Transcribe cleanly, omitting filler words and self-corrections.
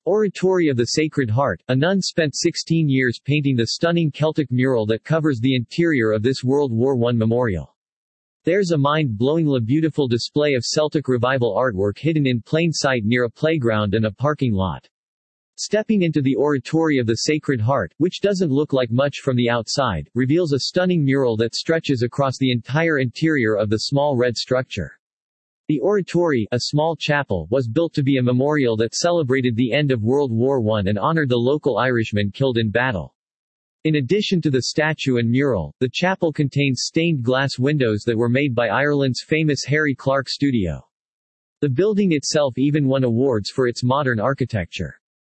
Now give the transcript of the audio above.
Oratory of the Sacred Heart, a nun spent 16 years painting the stunning Celtic mural that covers the interior of this World War I memorial. There's a mind-blowingly beautiful display of Celtic revival artwork hidden in plain sight near a playground and a parking lot. Stepping into the Oratory of the Sacred Heart, which doesn't look like much from the outside, reveals a stunning mural that stretches across the entire interior of the small red structure. The oratory, a small chapel, was built to be a memorial that celebrated the end of World War I and honored the local Irishmen killed in battle. In addition to the statue and mural, the chapel contains stained glass windows that were made by Ireland's famous Harry Clark Studio. The building itself even won awards for its modern architecture.